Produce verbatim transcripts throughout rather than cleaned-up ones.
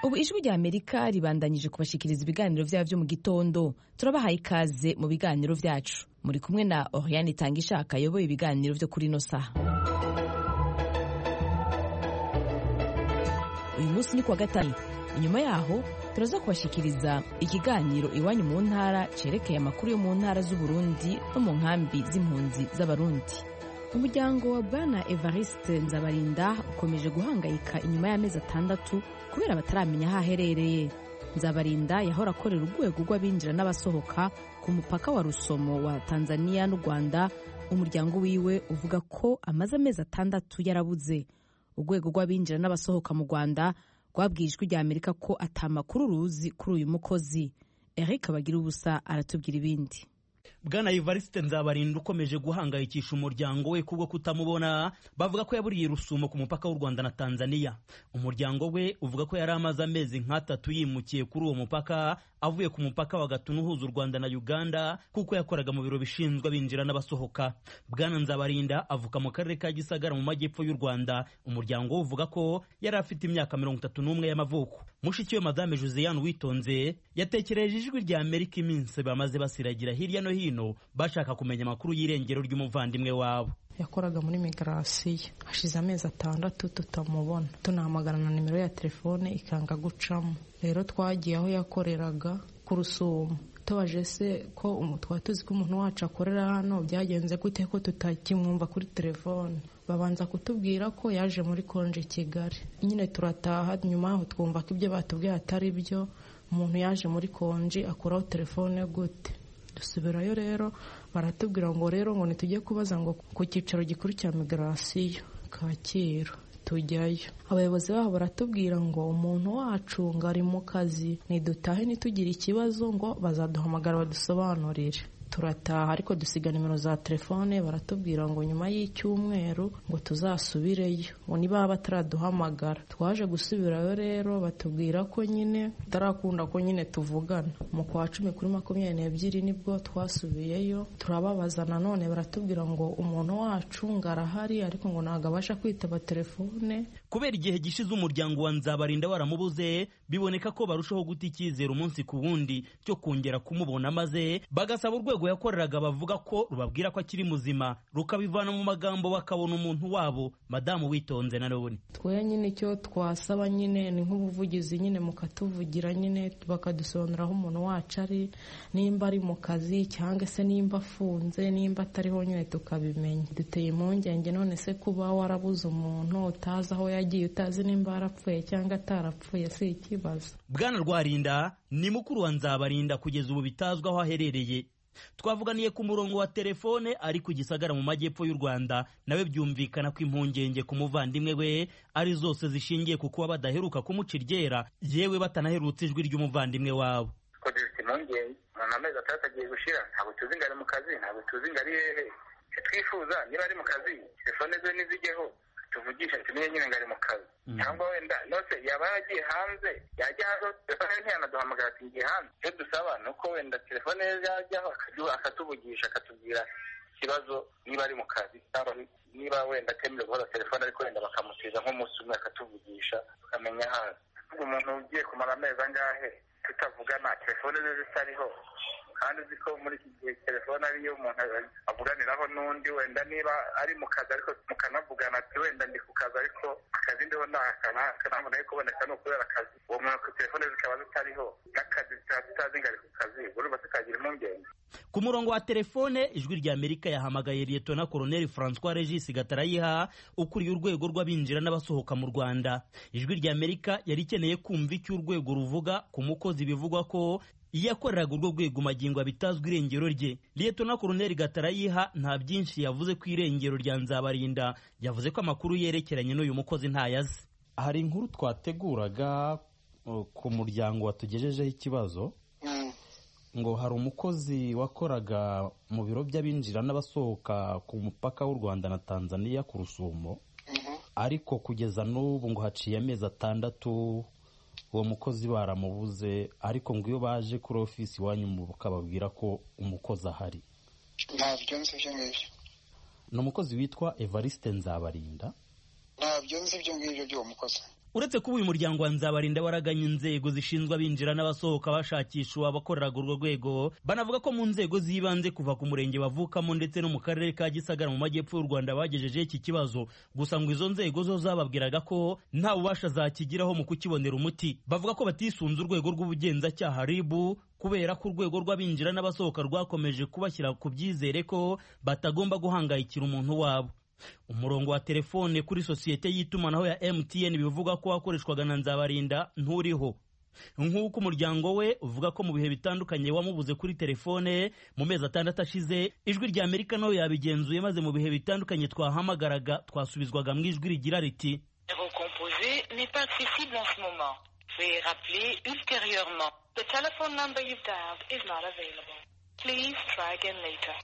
ubu ijwi rya Amerika ribandanyije kubashikiriza ibiganiro vyavyo mu gitondo. Turabahaye ikaze mu biganiro vyacu. Muri kumwe na Oriane Tangishaka ayoboye ibiganiro vyo kuri no saha. Uyu munsi ni kwa gatanu. Inyuma yaho turaza kubashikiriza ikiganiro iwanyu mu ntara cerekeye amakuru yo mu ntara z'u Burundi no mu nkambi z'impunzi z'abarundi. Umuryango wa Bwana Evariste Nzabarinda ukomeje guhangayika inyuma y'amezi atandatu kubera bataramenya aho aherereye. Nzabarinda yahora akorera urwego rw'abinjira n'abasohoka ku mupaka wa Rusomo wa Tanzania n'u Rwanda. Umuryango wiwe uvuga ko amaze amezi atandatu yarabuze. Urwego rw'abinjira n'abasohoka mu Rwanda rwabwijwe rya Amerika ko atamakuru ruzi kuri uyu mukozi. Eric Bagira ubusa aratubwira ibindi. Bwana Evariste Nzabarinda ukomeje guhangayikisha umuryango we kubwo kutamubona, bavuga ko yaburiye Rusumo ku mupaka w'u Rwanda na Tanzania. Umuryango we uvuga ko yari amaze amezi nk'atatu yimukiye kuri uwo mupaka avuye ku mupaka wa Gatuna uhuza u Rwanda na Uganda kuko yakoraga mu biro bishinzwe abinjira n'abasohoka. Bwana Nzabarinda avuka mu karere ka Gisagara mu majyepfo y'u Rwanda. Umuryango we uvuga ko yari afite imyaka mirongo itatu n'umwe y'amavuko. Mushiki we Madame Josiane Witonze yatekereje ijwi rya Amerika iminsi bamaze basiragira hirya no hino bashaka kumenya amakuru y'irengero ry'umuvandimwe wabo. Yakoraga muri migrasiyo, hashize amezi atandatu tutamubona, tunahamagara na nimero ya telefone ikanga gucamo. Rero twagiye aho yakoreraga ku Rusumo, tubaje se ko umutwa tuzi ko umuntu wacu akorera hano byagenze gute ko tutakimwumva kuri telefone. Babanza kutubwira ko yaje muri konje Kigali. Nyine turataha, nyuma aho twumva ko ibyo batubwiye atari byo. Umuntu yaje muri konje akuraho telefone gute? Dusubirayo rero baratubwira ngo rero ngo nitujye kubaza ngo ku cyicaro gikuru cya migrasiyo Kacyiru. Tujyayo, abayobozi baho baratubwira ngo umuntu wacu ngo ari mu kazi, nidutahe nitugira ikibazo ngo bazaduhamagara badusobanurire. Turataha ariko dusiga nimero za telefone, baratubwira ngo nyuma y'icyumweru ngo tuzasubireyo, ngo niba bataraduhamagara. Twaje gusubirayo rero batubwira ko nyine tarakunda ko nyine tuvugana. Mu kwa cumi kuri makumyabiri n'ebyiri nibwo twasubiyeyo, turababaza nanone baratubwira ngo umuntu wacu ngarahari ariko ngo ntago abasha kwitaba telefone. Kubera igihe gishize umuryango wa Nzabarinda waramubuze, biboneka ko barushaho guta icyizere umunsi ku wundi cyo kongera kumubona, maze bagasaba urwego yakoreraga bavuga ko rubabwira ko akiri muzima, rukabivana mu magambo bakabona umuntu wabo. Madamu Witonze na none twe nyine icyo twasaba nyine ni nk'ubuvugizi, nyine mukatuvugira, nyine bakadusobanurira aho umuntu wacu ari, nimba ari mu kazi cyangwa se nimba afunze, nimba atariho nyine tukabimenya. Duteye impungenge none se kuba warabuze umuntu utazi aho yagiye, utazi nimba yarapfuye cyangwa atarapfuye, si ikibazo. Bwana Rwarinda ni mukuru wa Nzabarinda kugeza ubu bitazwa aho aherereye. Twavuganiye ku murongo wa telefone ari ku Gisagara mu majyepfo y'u Rwanda, nawe byumvikana ko impungenge ku muvandimwe we ari zose zishingiye ku kuba badaheruka kumuca iryera, yewe batanaherutse ijwi ry'umuvandimwe wabo. Ko dufite impungenge, amezi atandatu agiye gushira, ntabwo tuzi ngo ari mu kazi, ntabwo tuzi ngo ari hehe. Twifuza niba ari mu kazi telefone ze nizigeho tuvugisha tumenye nyine ngo ari mu kazi. Cyangwa wenda nose yaba yagiye hanze, yajya hanze telefone ntiyanaduhamagara ati ngiye hanze. Icyo dusaba ni uko wenda telefone ye yajyaho akatuvugisha, akatubwira ikibazo niba ari mu kazi, cyangwa niba wenda atemerewe guhora telefone ariko wenda bakamutiza nk'umunsi umwe akatuvugisha tukamenya hanze. Umuntu ugiye kumara amezi angahe tutavugana, telefone ze zitariho, kandi uzi ko muri iki gihe telefone ariyo umuntu avuganiraho n'undi, wenda niba ari mu kazi ariko mukanavugana ati wenda ndi ku kazi ariko akazi ndiho ntabona yuko kuboneka ni ukubera akazi. Uwo muntu telefone zikaba zitariho n'akazi tutazi ngo ari ku kazi, urumva tukagira impungenge. Ku murongo wa telefone ijwi rya Amerika yahamagaye Lieutenant Colonel François Regis Gatarayiha ukuriye urwego rw'abinjira n'abasohoka mu Rwanda. Ijwi rya Amerika yari ikeneye kumva icyo urwego ruvuga ku mukozi bivugwa ko yakoreraga urwo rwego magingo abitazwa irengero rye. Lieutenant Colonel Gatarayiha nta byinshi yavuze ku irengero rya Nzabarinda, yavuze ko amakuru yerekeranye n'uyu mukozi ntayazi. Hari inkuru twateguraga ku muryango watugejejeho ikibazo ngo hari umukozi wakoraga mu biro by'abinjira n'abasohoka ku mupaka w'u Rwanda na Tanzania ku Rusumo, ariko kugeza n'ubu ngo haciye amezi atandatu uwo mukozi baramubuze, ariko ngo iyo baje kuri ofisi wanyu mu bakababwira ko umukozi ahari. Ntabyo nzi ibyo ngibyo. Ni umukozi witwa Evariste Nzabarinda. Ntabyo nzi ibyo ngibyo by'uwo mukozi. uretse kuba uyu muryango wa Nzabarinda waraganye inzego zishinzwe abinjira n'abasohoka bashakisha abakoreraga urwo rwego, banavuga ko mu nzego z'ibanze kuva ku murenge bavukamo ndetse no mu karere ka Gisagara mu majyepfo y'u Rwanda bagejeje iki kibazo, gusa ngo izo nzego zo zababwiraga ko nta bubasha zakigiraho mu kukibonera umuti. Bavuga ko batisunze urwego rw'ubugenzacyaha R I B kubera ko urwego rw'abinjira n'abasohoka rwakomeje kubashyira ku byizere ko batagomba guhangayikira umuntu wabo. Umurongo wa telefone kuri sosiyete y'itumanaho ya M T N bivuga ko wakoreshwaga na Nzabarinda nturiho, nk'uko umuryango we uvuga ko mu bihe bitandukanye wamubuze kuri telefone mu mezi atandatu ashize. Ijwi rya Amerika nayo yabigenzuye, maze mu bihe bitandukanye twahamagaraga twasubizwaga mu ijwi rigira riti recomposé n'est pas accessible en ce moment. Veuillez rappeler ultérieurement. The telephone number you've dialed is not available. Please try again later.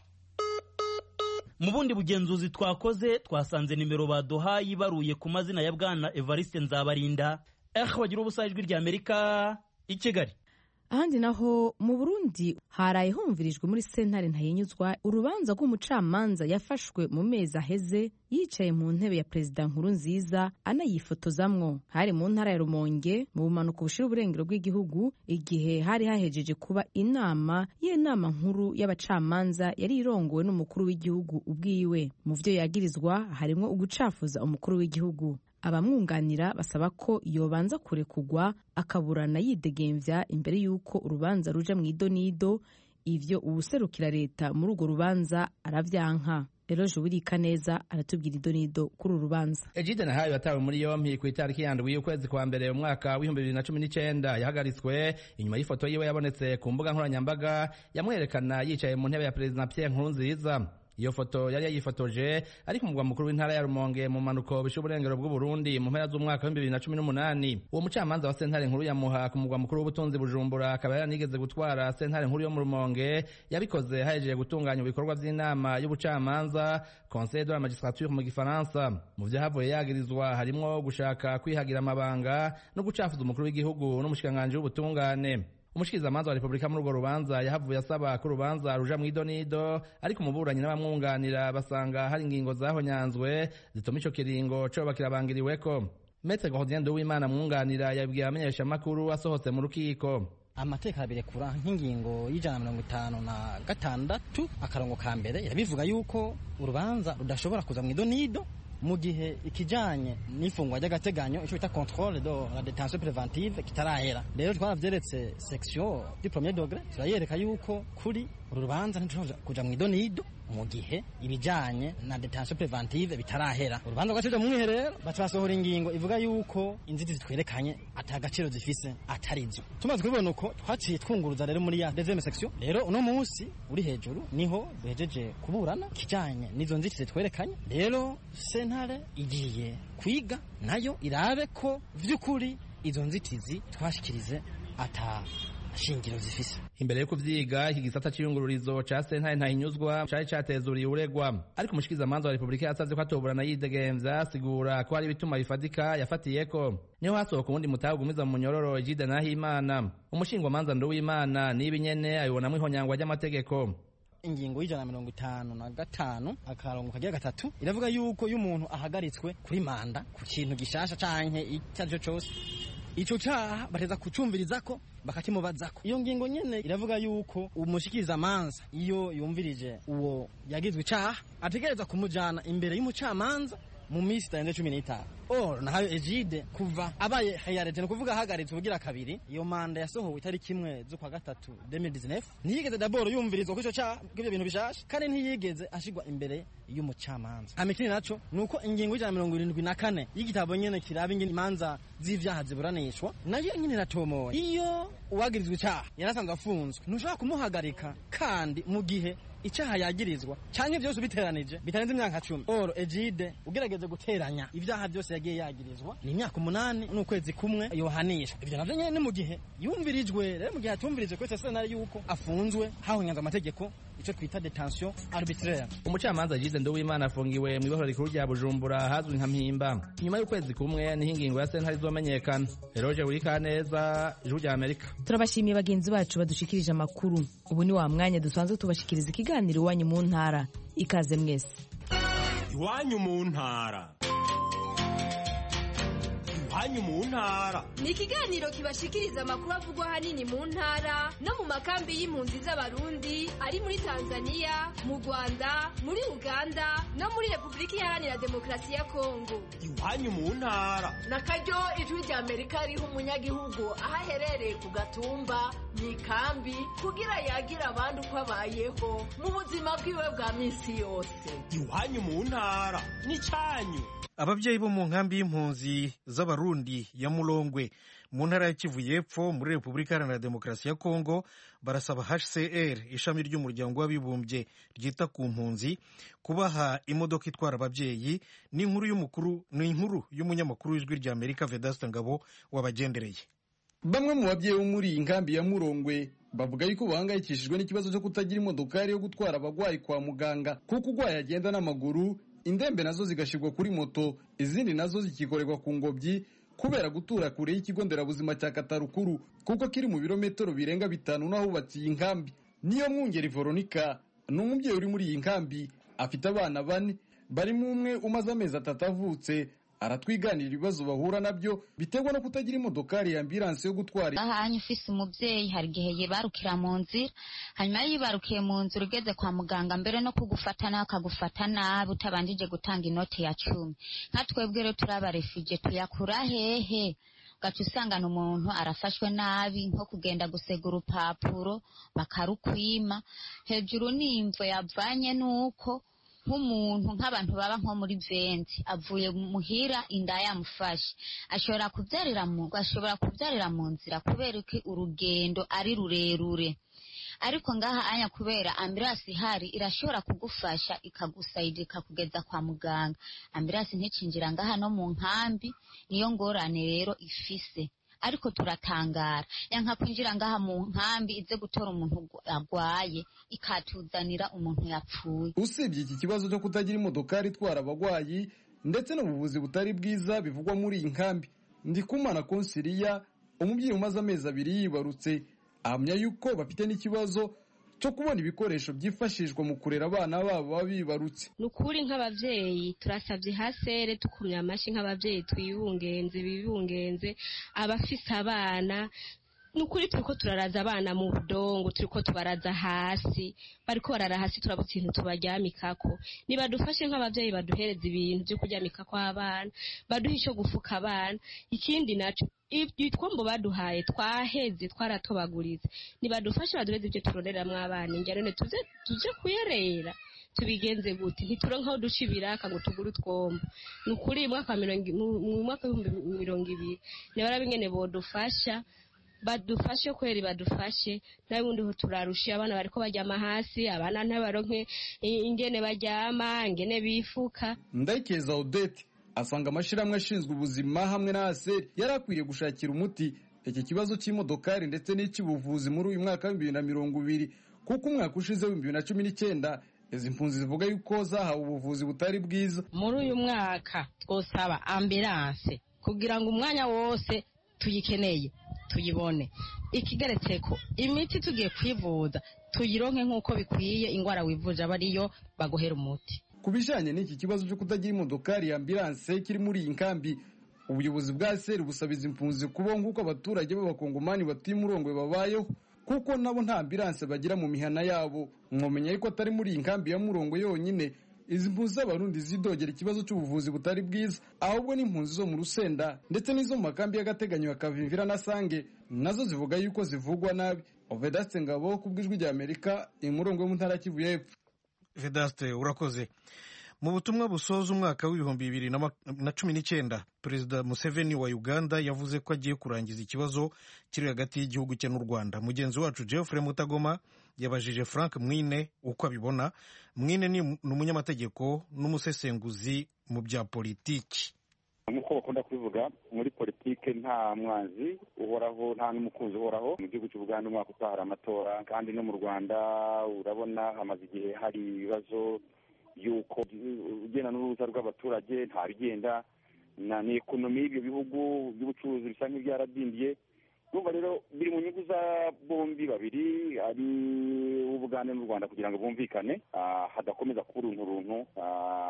Mu bundi bugenzuzi twakoze twasanze nimero baduhaye ibaruye ku mazina ya bwana Evariste Nzabarinda. Eh bagira ubusa ijwi rya Amerika i Kigali. Ahandi naho mu Burundi haraye humvirijwe muri sentare ntayinyuzwa urubanza rw'umucamanza yafashwe mu mezi aheze yicaye mu ntebe ya Perezida Nkurunziza anayifotozamwo. Hari mu ntara ya Rumonge mu bumanuko bushira uburengero bw'igihugu, igihe hari hahejeje kuba inama y'inama nkuru y'abacamanza yari irongowe n'umukuru w'igihugu ubwiwe. Mu vyo yagirizwa harimo ugucafuza umukuru w'igihugu. Abamwunganira basaba ko yobanza kurekugwa akaburana yidegemvya imbere yuko urubanza ruja mu idonido. Ivyo ubuserukira leta muri urwo rubanza aravyanka. Eroje Burika neza aratubwira idonido kuri urubanza. Egide Nahayo yatawe muri yompi ku itariki yandwi y'ukwezi kwa mbere mu mwaka w'ibihumbi bibiri na cumi n'icenda yahagaritswe inyuma y'ifoto yiwe yabonetse ku mbuga nkoranyambaga yamwerekana yicaye mu ntebe ya Perezida Pierre Nkurunziza. Iyo foto yari yayifotoje ari ku mugwa mukuru w'intara ya Rumonge mu manuko bisha uburengero bw'u Burundi mu mpera z'umwaka wa bibiri na cumi n'umunani. Uwo mucamanza wa sentare nkuru ya Muha ku mugwa mukuru w'ubutunzi Bujumbura akaba yaranigeze gutwara sentare nkuru yo mu Rumonge, yabikoze hajeje gutunganya ibikorwa by'inama y'ubucamanza Conseil de la Magistrature mu Gifaransa. Mu vyahavuye yagirizwa harimo gushaka kwihagira amabanga no gucafuza umukuru w'igihugu n'umushikanganje w'ubutungane. Umushikirizamanza wa Republika muri urwo rubanza yahavuye asaba ko urubanza ruja mu idonido, ariko umuburanyi n'abamwunganira basanga hari ingingo zahonyanzwe zituma ico kiringo coba kirabangiriweko. Maître Gordien Nduwimana mwunganira yabwiye abamenyesha makuru asohotse mu rukiko. Amateka abirekura nk'ingingo y'ijana na mirongo itanu na gatandatu akarongo ka mbere yabivuga yuko urubanza rudashobora kuza mu idonido mu gihe ikijanye n'ifungwa ry'agateganyo ico bita contrôle de la détention préventive kitarahera. Rero twaravyeretse section du premier degré turayereka yuko kuri uru rubanza ntidushobora kuja mu idonido mu gihe ibijanye na détention préventive bitarahera. Urubanza rwacije mu mwiherero bacasohora ingingo ivuga yuko inzitizi twerekanye ata gaciro zifise atarizo. Tumaze kubibona uko twaciye twunguruza rero muri ya deuxième section. Rero uno munsi uri hejuru niho duhejeje kuburana kijanye n'izo nzitizi twerekanye. Rero sentare igiye kwiga nayo irabe ko vy'ukuri izo nzitizi twashikirize ata shingiro zifise. Imbere yo kuvyiga iki gisata c'iyungururizo ca sentare ntahinyuzwa cari catezuriye uregwa, ariko umushikirizamanza wa Republika yasavye ko atoburana yidegemvya asigura ko hari ibituma bifatika yafatiyeko. Niho hasohoka uwundi mutahe ugumiza mu munyororo Egide Nahimana. Umushingwamanza Nduwimana nibi nyene abibonamwo ihonyangwa ry'amategeko. Ingingo y'ijana na mirongo itanu na gatanu akarongo kagira gatatu iravuga yuko iyo umuntu ahagaritswe kuri manda ku kintu gishasha canke icyo ari cyo cose, ico cyaha bateza kucumvirizako bakakimubazako. Iyo ngingo nyene iravuga yuko umushikiriza manza iyo yumvirije uwo yagizwe icaha ategereza kumujana imbere y'umucamanza mu minsi itarenze cumi n'itanu. Or nahayo Egide kuva abaye hayarete no kuvuga hagaritse ubugira kabiri, iyo manda yasohowe itariki imwe z'ukwa gatatu deux mille dix-neuf, ntiyigeze d'abord yumvirizwa kwico cyaha k'ibyo bintu bishasha kandi ntiyigeze ashigwa imbere y'umucamanza. Amikini naco nuko ingingo y'ijana na mirongo irindwi na kane y'igitabo nyene kiraba ingene imanza z'ivyaha ziburanishwa nayo nyene iratomoye. Iyo uwagirizwe icaha yarasanzwe afunzwe ntushobora kumuhagarika kandi mu gihe icaha yagirizwa canke byose biteranije bitarenze imyaka cumi. Oro Egide ugerageze guteranya ivyaha byose yagiye yagirizwa ni imyaka umunani n'ukwezi kumwe yohanishwa. Ivyo navyo nyene mu gihe yumvirijwe, rero mu gihe atumvirijwe kwese sena yuko afunzwe hahonyanza amategeko, ico twita detention arbitraire. Umucamanza Egide Nduwimana afungiwe mu ibohero rikuru rya Bujumbura hazwi nka Mpimba. Nyuma y'ukwezi kumwe niho ingingo ya sentare izomenyekana. Eroje Burika neza, Ijwi rya Amerika. Turabashimiye bagenzi bacu badushikirije amakuru. Ubu ni wa mwanya dusanzwe tubashikiriza ikiganiro iwanyu mu ntara. Ikaze mwese. Iwanyu mu ntara. iwanyu mu ntara. Ni ikiganiro kibashikiriza amakuru avugwa hanini mu ntara no mu makambi y'impunzi z'abarundi ari muri Tanzania, mu Rwanda, muri Uganda no muri Repubulika Iharanira Demokarasi ya Kongo. Iwanyu mu ntara. Nakaryo ijwi rya Amerika riha umunyagihugu aho aherereye ku gatumba mu ikambi kugira yagira abandi uko abayeho mu buzima bwiwe bwa minsi yose. Iwanyu mu ntara n'icyanyu. Ababyeyi bo mu nkambi y'impunzi z'abarundi ya Mulongwe mu ntara ya Kivu y'Epfo muri Repubulika Iharanira Demokarasi ya Kongo barasaba H C R ishami ry'umuryango w'abibumbye ryita ku mpunzi kubaha imodoka itwara ababyeyi. Ni inkuru y'umukuru ni inkuru y'umunyamakuru w'ijwi rya Amerika Vedaste Ngabo wabagendereye. Bamwe mu babyeyi bo muri inkambi ya Mulongwe bavuga yuko bahangayikishijwe n'ikibazo cyo kutagira imodokari yo gutwara abagwayi kwa muganga kuko ugwaye agenda n'amaguru, indembe nazo zigashirwa kuri moto, izindi nazo zikikorerwa ku ngobyi kubera gutura kure y'ikigo nderabuzima cya Katarukuru kuko kiri mu birometero birenga bitanu naho batiye inkambi. Niyo Mwungeri Veronica n'umubyeyi uri muri iyi nkambi afite abana bane, barimo umwe umaze amezi atatu avutse. Aratwiganira ibibazo bahura nabyo biterwa no kutagira imodokari ya ambulance yo gutwara. Ahanye ufise umuvyeyi hari gihe yibarukira mu nzira, hanyuma yibarukiye mu nzira ugeze kwa muganga mbere no kugufata nawe akagufata nabi utabanjije gutanga inoti ya cumi. Nka twebwe rero turaba refugee tuyakura hehe? Gaca usangana umuntu arafashwe nabi nko kugenda gusega urupapuro bakarukwima, hejuru n'imvo yavanye nuko nk'umuntu nk'abantu baba nko muri Venti avuye muhira inda yamufashe ashobora kubyarira mu ashobora kubyarira mu nzira kubera ko urugendo ari rurerure. Ariko ngaha anya kubera ambulance ihari irashobora kugufasha ikagusayidika kugeza kwa muganga. Ambulance nticinjira ngaha no mu nkambi, niyo ngorane rero ifise. Ariko turatangara yanka kwinjira ngaha mu nkambi ize gutora umuntu agwaye ikatuzanira umuntu yapfuye. Usibye iki kibazo cyo kutagira imodokari itwara abagwayi ndetse n'ubuvuzi butari bwiza bivugwa muri iyi nkambi, Ndikumana Konsiliya umubyeyi umaze amezi abiri yibarutse ahamya yuko bafite n'ikibazo cyo kubona ibikoresho byifashishwa mu kurera abana babo babibarutse. Nukuri nk'abavyeyi turasavye hasere tukumya amashi nk'abavyeyi twibungenze bibungenze abafise abana. Nukuri turiko turaraza abana mu budongo, turiko tubaraza hasi, bariko barara hasi turabuze ikintu tubaryamikako. Nibadufashe nk'abavyeyi baduhereza ibintu byo kuryamikako abana, baduha ico gufuka abana. Ikindi naco ibitwombo baduhaye twaheze twaratobagurize, nibadufashe baduhereza ibyo turoreramwo abana ingerene tuze tuje kuyerera. Tubigenze gute? Ntituronka aho duca ibiraka ngo tugure utwombo. Nukuri mwaka mu mwaka w'ibihumbi mirongo ibiri nebara bingene bodufasha badufashe kweri badufashe nawe undi ho turarusha abana bariko baryama hasi, abana ntabaronke ingene baryama ingene bifuka. Ndayikeza Odette asanga amashiramwe ashinzwe ubuzima hamwe na Aseri yarakwiriye gushakira umuti iki kibazo cy'imodokari ndetse n'icy'ubuvuzi muri uyu mwaka wa bibiri na mirongo ibiri kuko umwaka ushize wa bibiri na cumi n'icyenda izi mpunzi zivuga yuko zahawe ubuvuzi butari bwiza. Muri uyu mwaka twosaba ambulance kugira ngo umwanya wose tuyikeneye tuyibone. Ikigeretse ko imiti tugiye kwivuza tuyironke nk'uko bikwiye, ingwara wivuje abariyo bagohera umuti. Kubijanye n'iki kibazo cyo kutagira imodokari ya ambulance kiri muri iyi nkambi, ubuyobozi bwa Seri busabiza impunzi kubo nk'uko abaturage b'abakongomani batuye Mulongwe babayeho kuko nabo nta ambulance bagira mu mihana yabo. Mwomenya yuko atari muri iyi nkambi ya Mulongwe yonyine izi mpunzi z'abarundi zidogera ikibazo cy'ubuvuzi butari bwiza, ahubwo n'impunzi zo mu Rusenda ndetse n'izo mu makambi y'agateganyo ya Kavimvira na Sange nazo zivuga yuko zivugwa nabi. Vedaste Ngabo kubw'ijwi rya Amerika Mulongwe mu ntara Kivu y'Epfo. Vedaste urakoze. Mu butumwa busoza umwaka w'ibihumbi bibiri na cumi n'icyenda Perezida Museveni wa Uganda yavuze ko agiye kurangiza ikibazo kiri hagati y'igihugu cye n'u Rwanda. Mugenzi wacu Geoffrey Mutagoma yabajije Frank Mwine uko abibona. Mwine ni umunyamategeko n'umusesenguzi mu bya politiki. Nk'uko bakunda kubivuga muri politiki nta mwanzi uhoraho nta n'umukunzi uhoraho. Mu gihugu cy'u Buganda umwaka utahara amatora kandi no mu Rwanda urabona hamaze igihe hari ibibazo yuko ugenda n'uruza rw'abaturage nta bigenda na n'ekonomi y'ibyo bihugu by'ubucuruzi bisa nk'ibyaradindiye. Urumva rero biri mu nyungu za bombi babiri ari Ubugande n'u Rwanda kugira ngo bumvikane hadakomeza kuba uruntu runtu. Niyo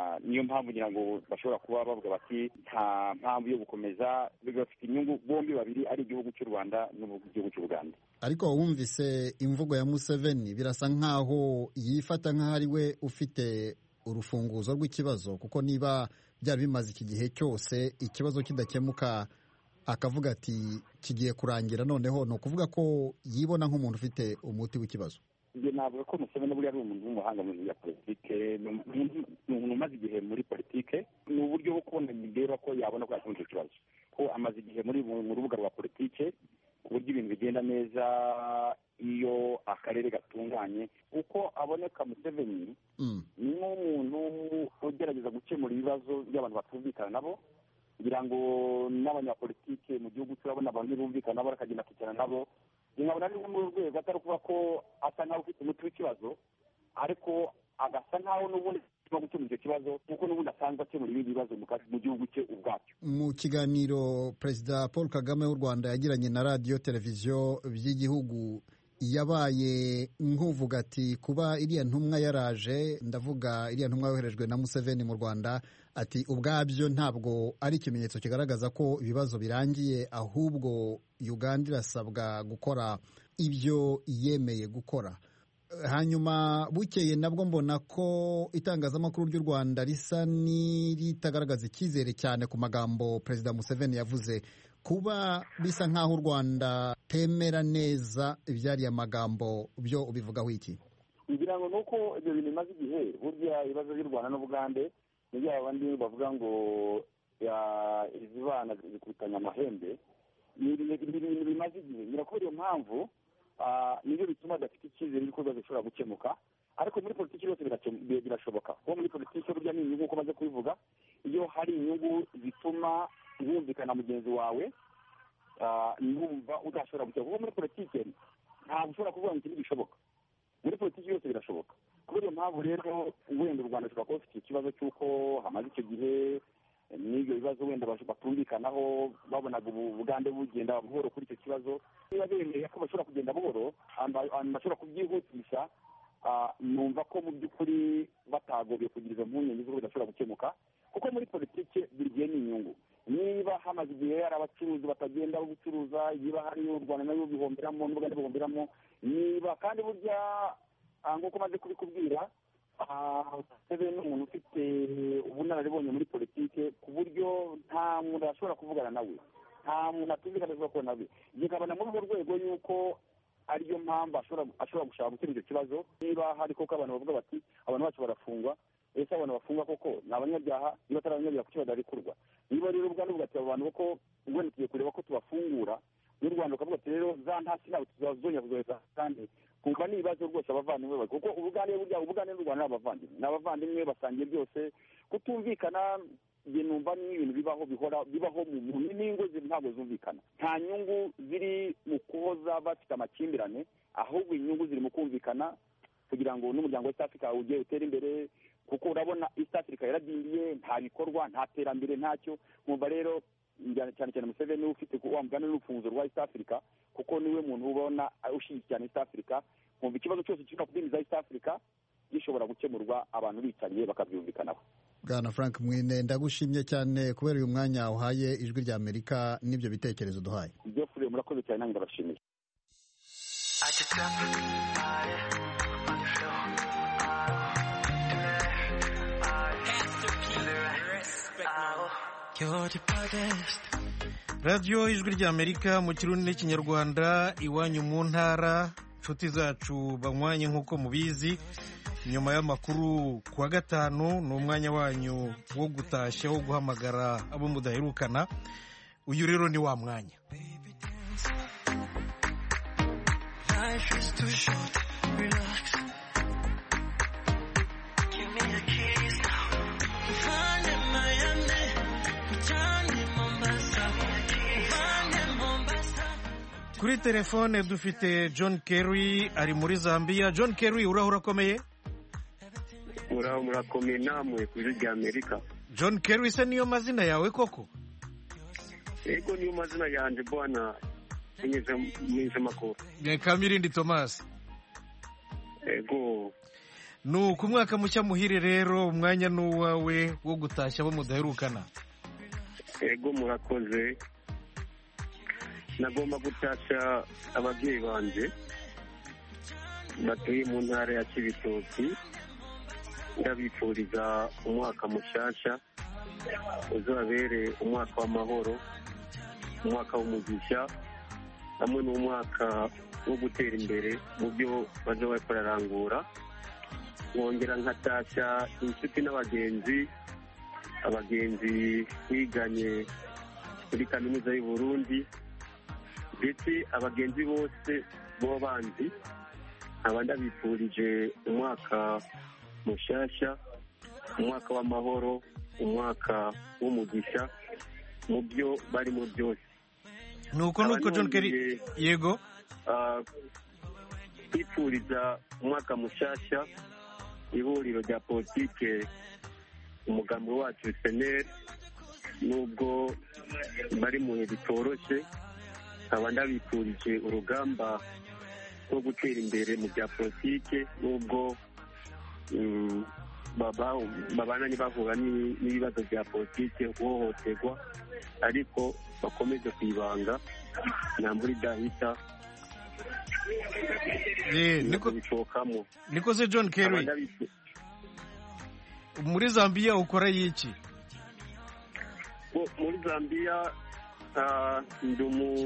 niyo mpamvu ngira ngo bashobora kuba bavuga bati nta mpamvu yo gukomeza, bafite inyungu bombi babiri, ari igihugu cy'u Rwanda n'igihugu cy'u Uganda. Ariko wumvise imvugo ya Museveni birasa nkaho yifata nkaho ari we ufite urufunguzo rw'ikibazo, kuko niba byari bimaze iki gihe cyose ikibazo kidakemuka akavuga ati kigiye kurangira, noneho ni ukuvuga ko yibona nk'umuntu ufite umuti w'ikibazo. Njye navuga ko Museveni buriya ari umuntu w'umuhanga mu bya politike, ni umuntu umaze igihe muri politike, ni uburyo bwo kubona bireba ko yabona ko yakemura icyo kibazo, ko amaze igihe muri mu rubuga rwa politike ku buryo ibintu bigenda neza iyo akarere gatunganye. Uko aboneka Museveni ni nk'umuntu ugerageza gukemura ibibazo by'abantu batumvikana nabo, kugira ngo n'abanyapolitike mu gihugu turabona abantu bumvikana nabo bakagenda kwicara nabo. Nkabona ari muri rwego atari kuba ko asa nkaho ufite umuti w'ikibazo, ariko agasa nkaho n'ubundi no gukemura icyo kibazo kuko n'ubundi asanzwe akemura ibindi bibazo mu gihugu cye ubwacyo. Mu kiganiro Perezida Paul Kagame w'u Rwanda yagiranye na radiyo televiziyo by'igihugu, yabaye nk'uvuga ati kuba iriya ntumwa yaraje, ndavuga iriya ntumwa yoherejwe na Museveni mu Rwanda, ati ubwabyo ntabwo ari ikimenyetso kigaragaza ko ibibazo birangiye, ahubwo Uganda irasabwa gukora ibyo yemeye gukora. Hanyuma bukeye nabwo mbona ko itangazamakuru ry'u Rwanda risa n'iritagaragaza icyizere cyane ku magambo Perezida Museveni yavuze. Kuba bisa nk'aho u Rwanda temera neza ibyariya magambo byo ubivugaho iki? Ngira ngo nuko ibyo bintu bimaze igihe, burya ibibazo by'u Rwanda n'Ubugande ni bya bandi bavuga ngo izi bana zikutanya amahembe, ni ibintu bimaze igihe. Ngira ko iyo mpamvu nibyo bituma adafite icyizere yuko ibibazo bishobora gukemuka, ariko muri politiki yose birashoboka. Kuko muri politiki burya ni inyungu, uko maze kubivuga, iyo hari inyungu zituma wumvikana mugenzi wawe numva udashobora gukemura. Kuko muri politiki ntabwo ushobora kuvuga ngo ikintu gishoboka, muri politiki yose birashoboka. Kubera iyo mpamvu rero wenda u Rwanda rushobora kuba rufite ikibazo cy'uko hamaze icyo gihe n'ibyo bibazo wenda batumvikanaho, babonaga Ubugande bugenda buhoro kuri icyo kibazo. Niba bemeye ko bashobora kugenda buhoro, bashobora kubyihutisha, numva ko mu by'ukuri batagombye kugira izo mpungenge z'uko bidashobora gukemuka, kuko muri politiki buri gihe ni inyungu. Niba hamaze igihe hari abacuruzi batagenda gucuruza, niba hari u Rwanda nayo bihomberamo n'Ubugande bihomberamo, niba kandi burya nk'uko maze kubikubwira, Museveni ni umuntu ufite ubunararibonye muri politike ku buryo nta muntu ashobora kuvugana nawe, nta muntu atumvikana ashobora kubona nawe. Nkabona muri urwo rwego yuko ariyo mpamvu ashobora gushaka gukemura icyo kibazo. Niba hari koko abantu bavuga bati abantu bacu barafungwa, ese abantu bafungwa koko ni abanyabyaha? Niba atari abanyabyaha kuki badarikurwa? Niba rero Ubugande buvuga ati abo bantu koko wenda tugiye kureba ko tubafungura, n'u Rwanda ukavuga ati rero za ntasi ntabwo tuzazongera kuzohereza kandi kumva ni ibibazo rwose abavandimwe bari, kuko Ubugande burya Ubugande n'u Rwanda ni abavandimwe, ni abavandimwe basangiye byose. Kutumvikana njye numva ni ibintu bibaho bihora bibaho mu n'ingo ntabwo zumvikana. Nta nyungu ziri mu kuhoza bafite amakimbirane, ahubwo inyungu ziri mu kumvikana kugira ngo n'umuryango wa East Africa ujye utera imbere, kuko urabona East Africa yaradindiye, nta bikorwa, nta terambere, ntacyo. Mwumva rero cyane cyane Museveni ufite wa mugani n'urufunzo rwa East Africa, kuko niwe muntu ubona ushyigikira East Africa. Mwumva ikibazo cyose kiri kudindiza East Africa gishobora gukemurwa abantu bicanye bakabyumvikanaho. Bwana Frank Mwine, ndagushimye cyane kubera uyu mwanya uhaye Ijwi rya Amerika n'ibyo bitekerezo duhaye. Ibyo fure murakoze cyane, nanjye ndabashimiye. radiyo Ijwi rya Amerika mu Kirundi n'Ikinyarwanda, iwanyu mu ntara. Inshuti zacu banywanye nk'uko mubizi, nyuma y'amakuru kuwa gatanu ni umwanya wanyu wo gutashya, wo guhamagara abo mudaherukana. Uyu rero ni wa mwanya. Kuri telefone dufite John Kerry, ari muri Zambia. John Kerry, uraho urakomeye? Uraho murakomeye namwe ku Ijwi rya Amerika. John Kerry se niyo mazina yawe koko? Yego niyo mazina yanjye bwana, nyeze mwize makuru. Ni Kamirindi Thomas. Yego. nuko umwaka mushya muhire rero umwanya n'uwawe wo gutashya abo mudaherukana. Ego murakoze. Nagomba gutashya ababyeyi banje batuye mu ntara ya Cibitoki, ndabifuriza umwaka mushasha uzabere umwaka w'amahoro, umwaka w'umugisha, hamwe n'umwaka wo gutera imbere mu byo baje bararangura. Nkongera nkatashya inshuti n'abagenzi abagenzi biganye kuri kaminuza y'u Burundi, ndetse abagenzi bose bo bandi aba ndabifurije umwaka mushasha, umwaka w'amahoro, umwaka w'umugisha mu byo barimo byose. Nuko nuko John Kerry yego twifuriza umwaka mushasha ihuriro rya politike umugambi wacu S N L, nubwo bari mu bihe bitoroshye, aba ndabifurije urugamba rwo gutera imbere mu bya politike, nubwo babana bahura n'ibibazo bya politike, guhohoterwa, ariko bakomeze kwibanga ntambura idahita bishokamo. Niko se John Kerry, muri Zambia ukora yiki? Muri Zambia ndi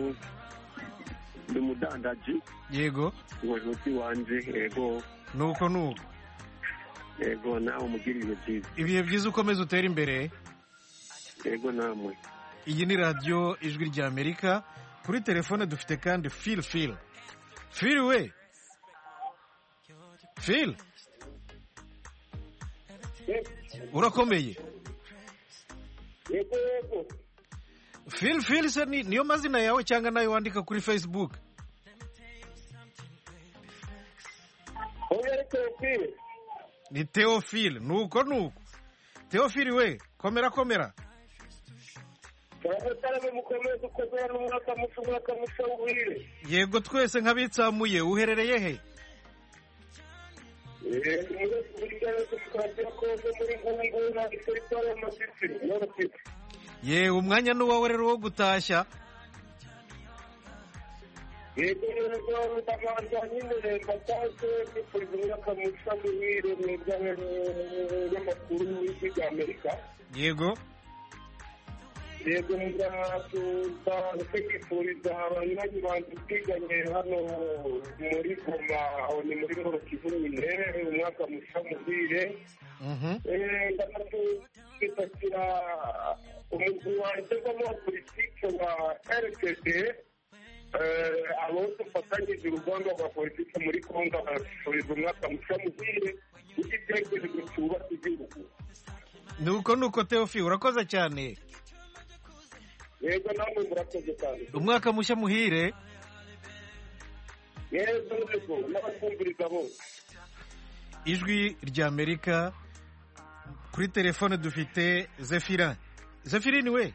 umudandaji. Yego. Ubucuti wanje. Yego. Nuko nuko. Yego, nawe umugira ibihe byiza. Ibihe byiza, ukomeze utera imbere. Yego namwe. Iyi ni radiyo ijwi rya Amerika. Kuri telefone dufite kandi Phil Phil. Phil we. Phil. Urakomeye? Yego yego. Phil Phil se ni niyo mazina yawe cyangwa nayo wandika kuri Facebook? Oya Theophile. Ni Theophile, nuko nuko. Theophile we, komera komera. Yego twese nk'abitsamuye, uherereye he? Ye umwanya n'uwawe rero wo gutashya. Yego rero ndabanza nyine mbataje kuri umwaka mushya muhire mwebwe n'amakuru y'Igihugu Amerika. Yego. Yego ndatuza kwifuriza abanywanyi banjye twiganye hano muri Goma, aho ni muri Ngoro Kivu nyine, umwaka mushya muhire. Ndatuza umugwi wanjye w'ama politike wa R T D, abo dufatanyije urugamba rwa politike muri Kongo, bashobora umwaka mushya muhire w'igitekerezo cyubaka igihugu. Nuko nuko Theophile, urakoze cyane. Yego namwe murakoze cyane. Umwaka mushya muhire. Yego yego, n'abakumviriza bose. Ijwi rya Amerika. Kuri telefone dufite Zephirin. Zephirin we.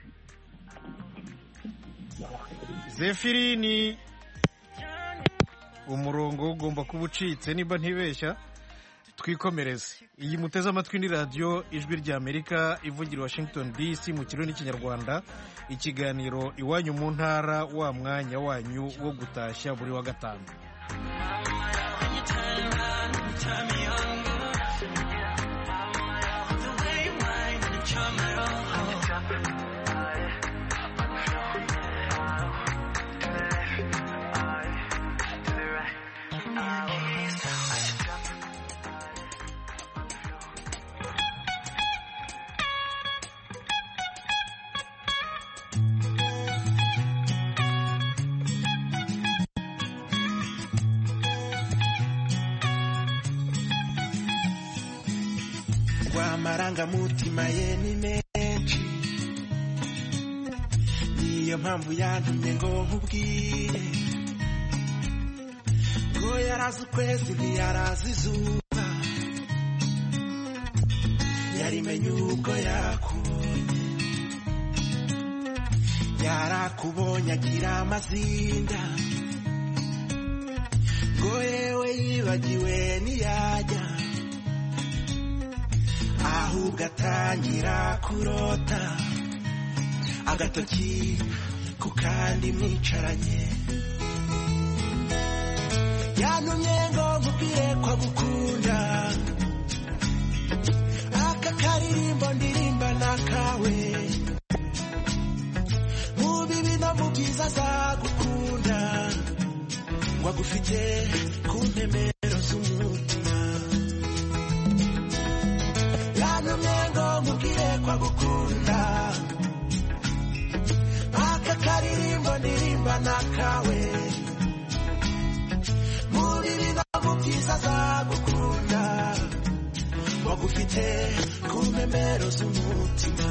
Zephirin, umurongo ugomba kuba ucitse niba ntibeshya. Twikomereze. Iyi muteze amatwi ni radiyo ijwi rya Amerika ivugira Washington D C mu kirundi n'ikinyarwanda. Ikiganiro iwanyu mu ntara, wa mwanya wanyu wo gutashya buri wa gatanu. Amarangamutima ye ni menshi, niyo mpamvu yantumye ngo nkubwire ngo yarazi ukwezi ntiyarazi izuba, yarimenye ubwo yakubonye, yarakubonye agira amazinda, ngo yewe yibagiwe ntiyajya ahubwo atangira kurota agatoki ku kandi mwicaranye yantumye ngo nkubwire ko gukunda aka karirimbo ndirimba nakawe mu bibi no mu byiza azagukunda ngo agufite ku ntemero z'umutima yantumye ngo nkubwire ko agukunda aka karirimbo ndirimba nakawe mu bibi no mu byiza azagukunda ngo agufite ku ntemero z'umutima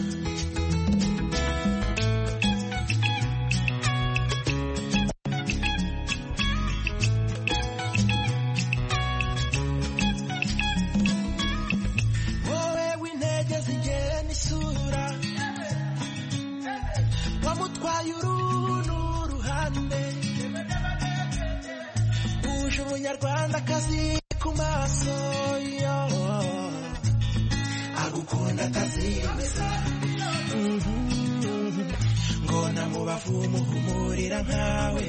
wamutwaye uruntu ruhande uje umunyarwandakazi ku maso yo agukunda atazimiza ngo namubavu umuhumurira nkawe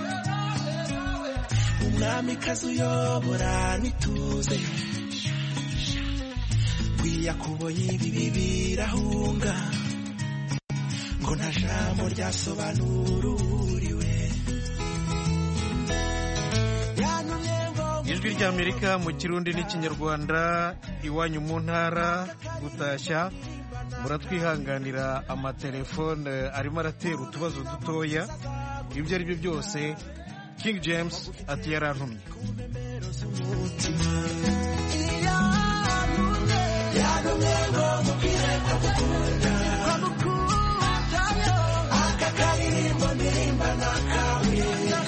umwamikazi uyobora nituze wiyakubonye ibibi birahunga ngo nta jambo ryasobanura uriwe ijwi ry'Amerika mu kirundi n'ikinyarwanda iwanyu mu ntara gutashya muratwihanganira amatelefone arimo aratera utubazo dutoya ibyo ari byo byose King James ati yarantumye yantumye ngo mubwire ko gukunda akakaririmbo ndirimba nakawe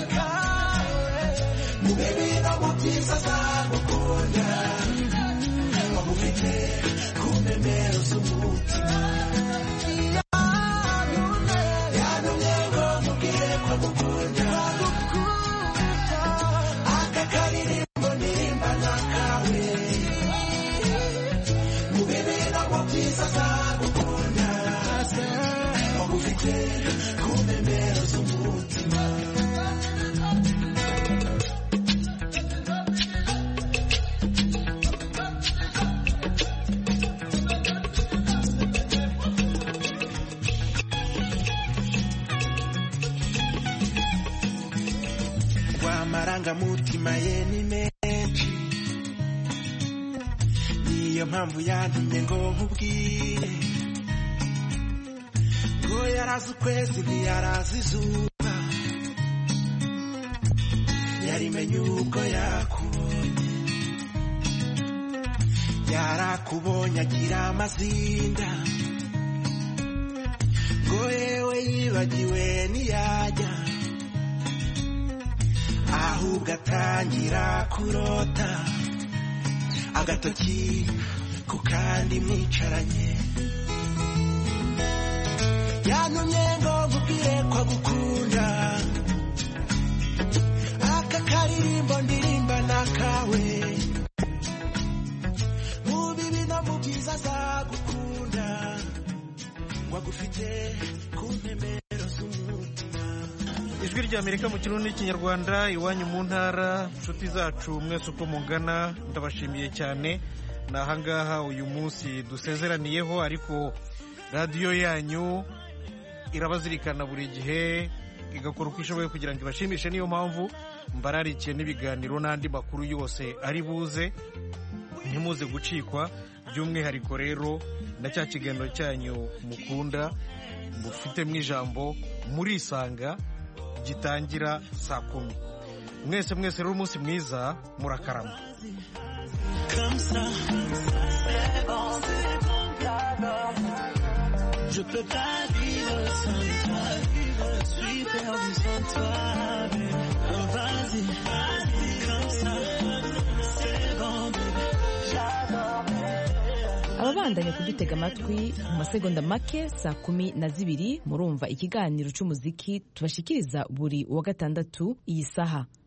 mu bibi no mu byiza azagukunda wamufite ku ntemero z'umutima yantumye ngo mubwire ko gukunda akakaririmbo ndirimba nakawe mu bibi no mu byiza azagukunda wamufite ku ntemero z'umutima amarangamutima ye ni menshi niyo mpamvu yantumye ngo nkubwire ngo yarazi ukwezi ntiyarazi izuba yarimenye ubwo yakubonye yarakubonye agira amazinda ngo yewe yibagiwe ntiyajya ahubwo atangira kurota agatoki ku kandi mwicaranye yantumye ngo nkubwire ko agukunda aka karirimbo ndirimba nakawe mu bibi no mu byiza azagukunda ngo agufite ku ntemero z'umutima ijwi ry'Amerika mu kirundi n'ikinyarwanda iwanyu mu ntara inshuti zacu mwese uko mungana ndabashimiye cyane ni ahangaha uyu munsi dusezeraniyeho ariko radiyo yanyu irabazirikana buri gihe igakora uko ishoboye kugira ngo ibashimishe niyo mpamvu mbararikiye n'ibiganiro n'andi makuru yose ari buze ntimuze gucikwa by'umwihariko rero na cya kiganiro cyanyu mukunda mufitemo ijambo murisanga gitangira saa kumi mwese mwese rero umunsi mwiza murakarama Je peux pas vivre sans toi, je suis perdu sans toi, vas-y, comme ça, c'est bon, j'adore. ababandanya kudutega amatwi mu masegonda make saa kumi na zibiri murumva ikiganiro cy'umuziki tubashikiriza buri wa gatandatu iyi saha.